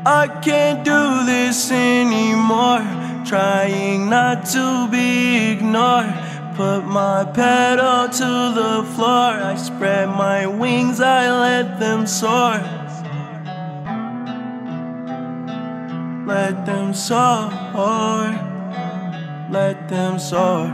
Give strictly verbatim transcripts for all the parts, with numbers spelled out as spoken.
I can't do this anymore, trying not to be ignored. Put my pedal to the floor, I spread my wings, I let them soar. Let them soar, let them soar.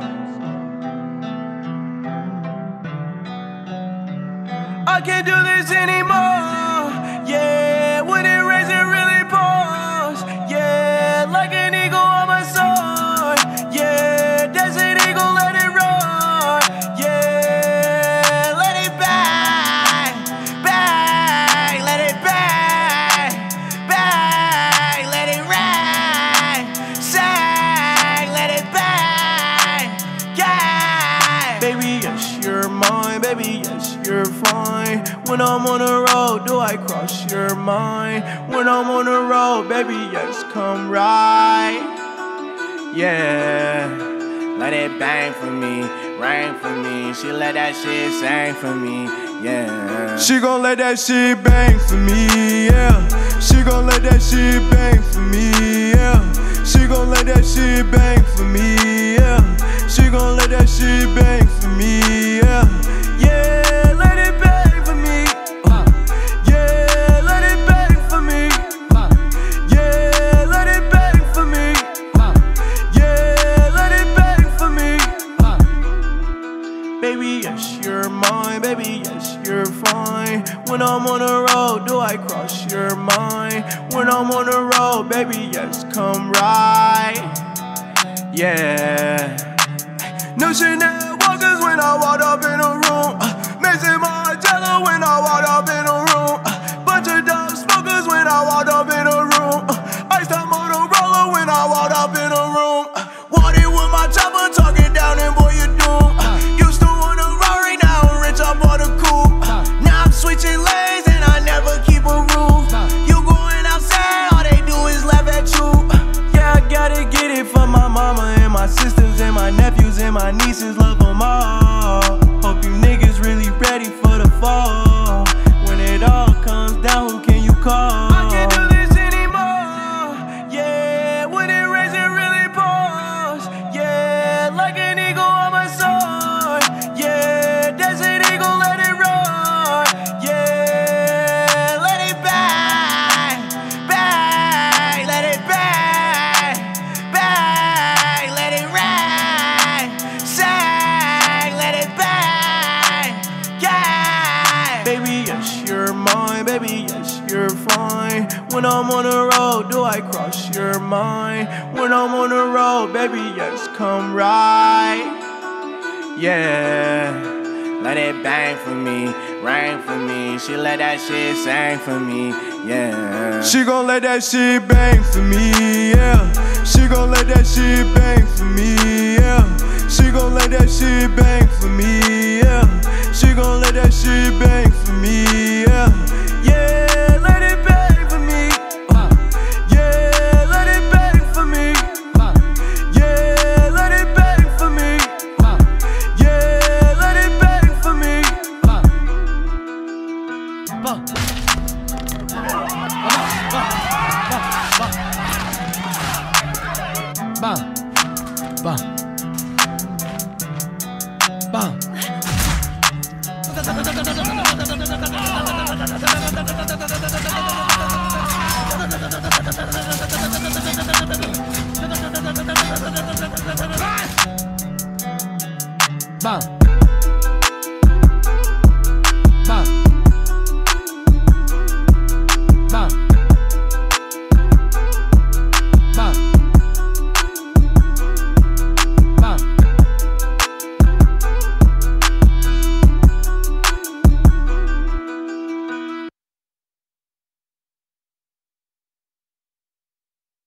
I can't do this anymore, yeah. When it rains it really pours, yeah. Like an eagle on my sword, yeah. Desert eagle, let it roar, yeah. Let it bang, bang, let it bang, bang, let it rain, sang, let it bang, yeah. Baby, yes, you're mine, baby, yes, you're fine. When I'm on the road, do I cross your mind? When I'm on the road, baby, yes, come right. Yeah, let it bang for me, rain for me. She let that shit sing for me, yeah. She gon' let that shit bang for me, yeah. She gon' let that shit bang for me, yeah. She gon' let that shit bang for me, yeah. She gon' let that shit bang for me, yeah. Yeah, let it bang for me. Uh, yeah, let it bang for me. Uh, yeah, let it bang for me. Uh, yeah, let it bang for me. Uh, baby, yes, you're mine. Baby, yes, you're fine. When I'm on the road, do I cross your mind? When I'm on the road, baby, yes, come right. Yeah. No Chanel walkers when I walk up in a room. Uh, Mixing my jello when I walk up in a room. Uh, bunch of dope smokers when I walk up in a room. Uh, iced out Motorola when I walk up in a room. Uh, Wanted with my chopper, talking down and boy you doom. Uh, used to want a Rari, now I'm rich, I bought a coupe. Uh, now I'm switching lanes and I never keep a roof. Uh, you going outside, all they do is laugh at you. Uh, yeah, I gotta get it for my mama and my sisters and my nephews and my nieces, love them all. Hope you niggas really ready for the fall. When it all comes down, who can you call? I can't do this anymore, yeah. When it rains it really pours, yeah. Like an eagle on my sword, yeah. Desert eagle, let it roar, yeah. Let it bang, bang, let it bang, bang, let it rain, sang, let it bang, yeah. Baby, yes, you're mine. Baby, yes, you're fine. When I'm on the road, do I cross your mind? When I'm on the road, baby, yes, come right. Yeah, let it bang for me, rain for me. She let that shit sing for me, yeah. She gon' let that shit bang for me, yeah. She gon' let that shit bang for me, yeah. She gon' let that shit bang for me, yeah. She gon' let that shit bang for me, yeah. Yeah, let it bang for me. Uh, yeah, let it bang for me. Uh, yeah, let it bang for me. Uh, yeah, let it bang for me. Uh, bah. Bah. Bah. Bah. Bah.